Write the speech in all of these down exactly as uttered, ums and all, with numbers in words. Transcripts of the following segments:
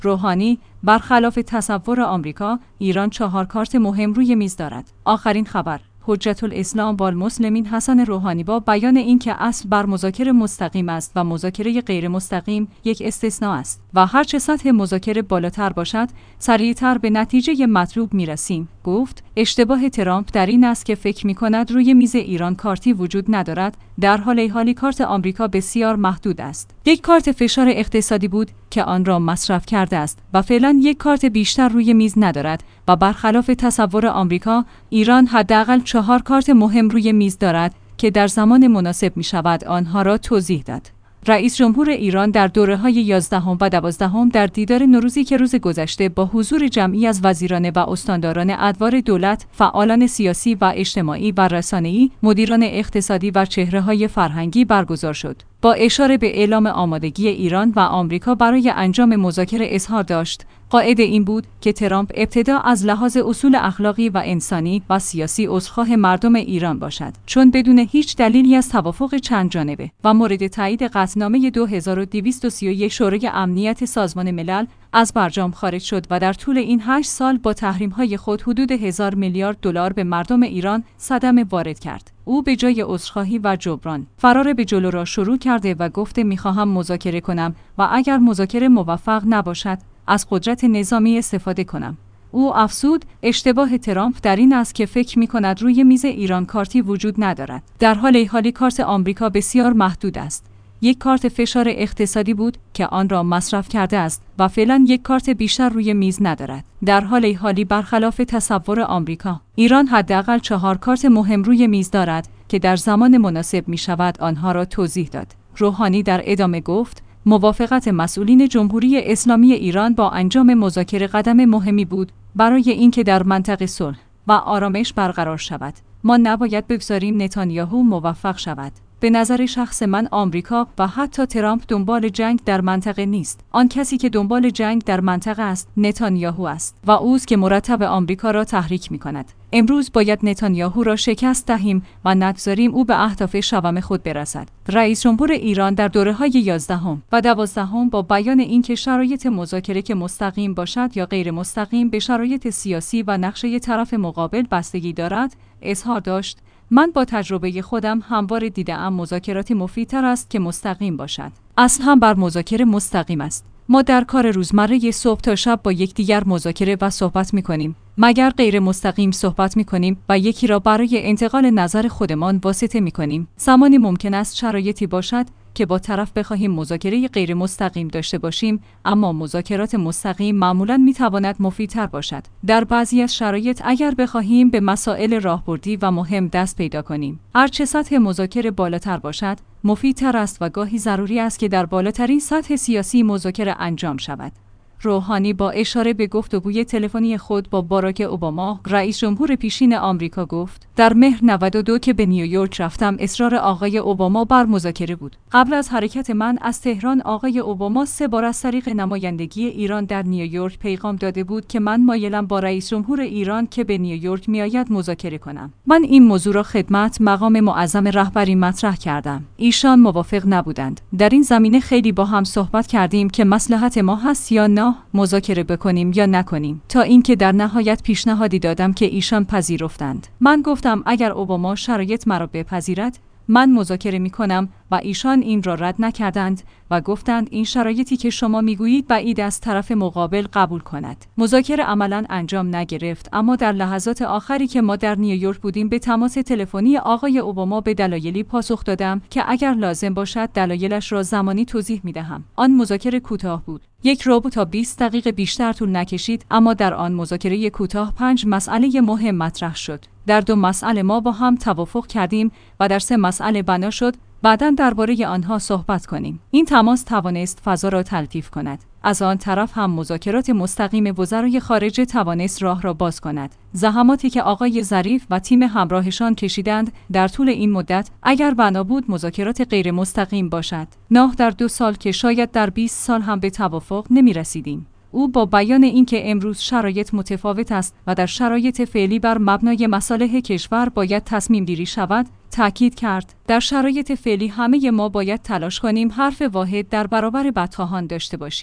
روحانی: برخلاف تصور آمریکا، ایران چهار کارت مهم روی میز دارد. آخرین خبر: حجت الاسلام والمسلمین حسن روحانی با بیان اینکه اصل بر مذاکره مستقیم است و مذاکره غیر مستقیم یک استثناء است و هرچه سطح مذاکره بالاتر باشد، سریعتر به نتیجه مطلوب میرسیم، گفت اشتباه ترامپ در این است که فکر می‌کند روی میز ایران کارتی وجود ندارد، در حالی حالی کارت آمریکا بسیار محدود است. یک کارت فشار اقتصادی بود که آن را مصرف کرده است و فعلا یک کارت بیشتر روی میز ندارد و برخلاف تصور آمریکا، ایران حداقل چهار کارت مهم روی میز دارد که در زمان مناسب می شود آنها را توضیح داد. رئیس جمهور ایران در دوره‌های یازدهم و دوازدهم در دیدار نوروزی که روز گذشته با حضور جمعی از وزیران و استانداران ادوار دولت، فعالان سیاسی و اجتماعی و رسانه‌ای، مدیران اقتصادی و چهره‌های فرهنگی برگزار شد. با اشاره به اعلام آمادگی ایران و آمریکا برای انجام مذاکره اظهار داشت، قاعده این بود که ترامپ ابتدا از لحاظ اصول اخلاقی و انسانی و سیاسی عذرخواه مردم ایران باشد، چون بدون هیچ دلیلی از توافق چند جانبه و مورد تایید قطعنامه دو هزار و دویست و سی و یک شورای امنیت سازمان ملل از برجام خارج شد و در طول این هشت سال با تحریم‌های خود حدود هزار میلیارد دلار به مردم ایران صدمه وارد کرد. او به جای عذرخواهی و جبران، فرار به جلو را شروع کرده و گفته می‌خواهم مذاکره کنم و اگر مذاکره موفق نباشد، از قدرت نظامی استفاده کنم. او افزود: اشتباه ترامپ در این است که فکر می‌کند روی میز ایران کارتی وجود ندارد، در حالی حالی کارت آمریکا بسیار محدود است. یک کارت فشار اقتصادی بود که آن را مصرف کرده است و فعلا یک کارت بیشتر روی میز ندارد. در حالی حالی برخلاف تصور آمریکا، ایران حداقل چهار کارت مهم روی میز دارد که در زمان مناسب می شود آنها را توضیح داد. روحانی در ادامه گفت: موافقت مسئولین جمهوری اسلامی ایران با انجام مذاکره قدم مهمی بود برای اینکه در منطقه صلح و آرامش برقرار شود. ما نباید بگذاریم نتانیاهو موفق شود. به نظر شخص من، آمریکا و حتی ترامپ دنبال جنگ در منطقه نیست. آن کسی که دنبال جنگ در منطقه است، نتانیاهو است و اوست که مرتب آمریکا را تحریک می کند. امروز باید نتانیاهو را شکست دهیم و نگذاریم او به اهداف شوم خود برسد. رئیس جمهور ایران در دوره‌های یازدهم و دوازدهم با بیان اینکه شرایط مذاکره که مستقیم باشد یا غیر مستقیم به شرایط سیاسی و نقشه طرف مقابل بستگی دارد، اظهار داشت: من با تجربه خودم همواره دیده‌ام مذاکراتی مفیدتر است که مستقیم باشد. اصل هم بر مذاکره مستقیم است. ما در کار روزمره صبح تا شب با یکدیگر مذاکره و صحبت می‌کنیم. مگر غیر مستقیم صحبت می‌کنیم و یکی را برای انتقال نظر خودمان واسطه می‌کنیم. زمانی ممکن است شرایطی باشد که با طرف بخواهیم مذاکره غیر مستقیم داشته باشیم، اما مذاکرات مستقیم معمولاً می‌تواند مفیدتر باشد. در بعضی از شرایط اگر بخواهیم به مسائل راهبردی و مهم دست پیدا کنیم، هرچه سطح مذاکره بالاتر باشد، مفیدتر است و گاهی ضروری است که در بالاترین سطح سیاسی مذاکره انجام شود. روحانی با اشاره به گفتگوی تلفنی خود با باراک اوباما، رئیس جمهور پیشین آمریکا، گفت: در مهر نود و دو که به نیویورک رفتم، اصرار آقای اوباما بر مذاکره بود. قبل از حرکت من از تهران، آقای اوباما سه بار از طریق نمایندگی ایران در نیویورک پیغام داده بود که من مایلم با رئیس جمهور ایران که به نیویورک میآید مذاکره کنم. من این موضوع را خدمت مقام معظم رهبری مطرح کردم. ایشان موافق نبودند. در این زمینه خیلی با هم صحبت کردیم که مصلحت ما هست یا نه مذاکره بکنیم یا نکنیم، تا اینکه در نهایت پیشنهادی دادم که ایشان پذیرفتند. من گفتم اگر اوباما شرایط مرا بپذیرد، من مذاکره می کنم و ایشان این را رد نکردند و گفتند این شرایطی که شما میگویید بعید از طرف مقابل قبول کند. مذاکره عملاً انجام نگرفت، اما در لحظات آخری که ما در نیویورک بودیم به تماس تلفنی آقای اوباما به دلایلی پاسخ دادم که اگر لازم باشد دلایلش را زمانی توضیح میدهم. آن مذاکره کوتاه بود. یک ربع تا بیست دقیقه بیشتر طول نکشید، اما در آن مذاکره کوتاه پنج مسئله مهم مطرح شد. در دو مسئله ما با هم توافق کردیم و در سه مسئله بنا شد بعداً درباره آنها صحبت کنیم. این تماس توانست فضا را تلطیف کند. از آن طرف هم مذاکرات مستقیم وزرای خارجه توانست راه را باز کند. زحماتی که آقای ظریف و تیم همراهشان کشیدند در طول این مدت، اگر بنا بود مذاکرات غیر مستقیم باشد، نه در دو سال که شاید در بیست سال هم به توافق نمی رسیدیم. او با بیان اینکه امروز شرایط متفاوت است و در شرایط فعلی بر مبنای مصالح کشور باید تصمیم گیری شود، تأکید کرد: در شرایط فعلی همه ما باید تلاش کنیم حرف واحد در برابر بدخواهان داشته باشیم.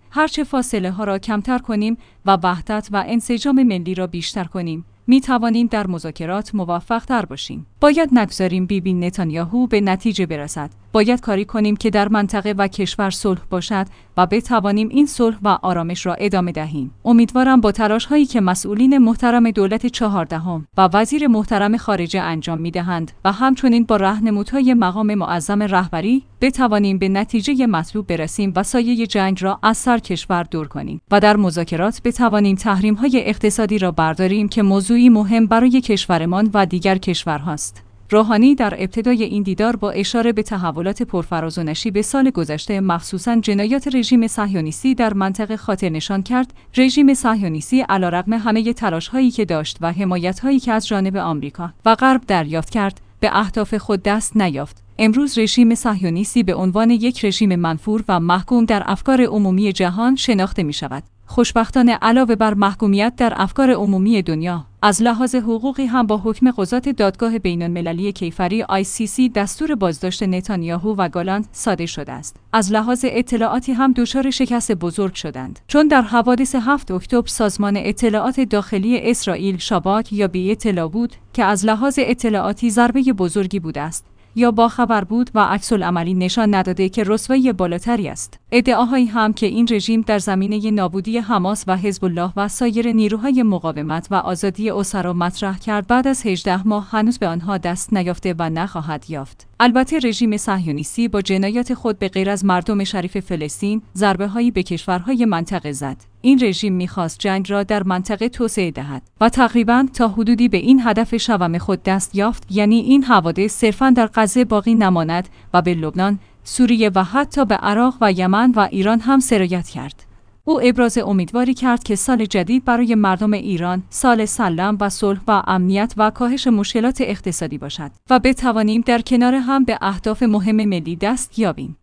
هرچه فاصله ها را کمتر کنیم و وحدت و انسجام ملی را بیشتر کنیم، می توانیم در مذاکرات موفق تر باشیم. باید نگذاریم بیبی نتانیاهو به نتیجه برسد. باید کاری کنیم که در منطقه و کشور صلح باشد و بتوانیم این صلح و آرامش را ادامه دهیم. امیدوارم با تلاش هایی که مسئولین محترم دولت چهاردهم و وزیر محترم خارجه انجام می دهند و همچنین با راهنمودهای مقام معظم رهبری بتوانیم به نتیجه مطلوب برسیم و سایه جنگ را از سر کشور دور کنیم و در مذاکرات بتوانیم تحریم های اقتصادی را برداریم که موضوعی مهم برای کشورمان و دیگر کشورهاست. روحانی در ابتدای این دیدار با اشاره به تحولات پرفراز و نشیب سال گذشته، مخصوصاً جنایات رژیم صهیونیستی در منطقه، خاطر نشان کرد رژیم صهیونیستی علیرغم همه تلاش‌هایی که داشت و حمایت‌هایی که از جانب آمریکا و غرب دریافت کرد، به اهداف خود دست نیافت. امروز رژیم صهیونیستی به عنوان یک رژیم منفور و محکوم در افکار عمومی جهان شناخته می‌شود. خوشبختانه علاوه بر محکومیت در افکار عمومی دنیا، از لحاظ حقوقی هم با حکم قضات دادگاه بین‌المللی کیفری آی سی سی دستور بازداشت نتانیاهو و گالانت صادر شده است. از لحاظ اطلاعاتی هم دچار شکست بزرگ شدند، چون در حوادث هفتم اکتبر سازمان اطلاعات داخلی اسرائیل شاباک یا بی اطلاع بود که از لحاظ اطلاعاتی ضربه بزرگی بوده است، یا با خبر بود و عکس‌العملی نشان نداده که رسوایی بالاتری است. ادعاهایی هم که این رژیم در زمینه نابودی حماس و حزب الله و سایر نیروهای مقاومت و آزادی اسرا مطرح کرد، بعد از هجده ماه هنوز به آنها دست نیافته و نخواهد یافت. البته رژیم صهیونیستی با جنایات خود به غیر از مردم شریف فلسطین، ضربه‌هایی به کشورهای منطقه زد. این رژیم می‌خواست جنگ را در منطقه توسعه دهد و تقریباً تا حدودی به این هدف شوم خود دست یافت، یعنی این حوادث صرفاً در غزه باقی نماند و به لبنان، سوریه و حتی به عراق و یمن و ایران هم سرایت کرد. او ابراز امیدواری کرد که سال جدید برای مردم ایران سال سلام و صلح و امنیت و کاهش مشکلات اقتصادی باشد و بتوانیم در کنار هم به اهداف مهم ملی دست یابیم.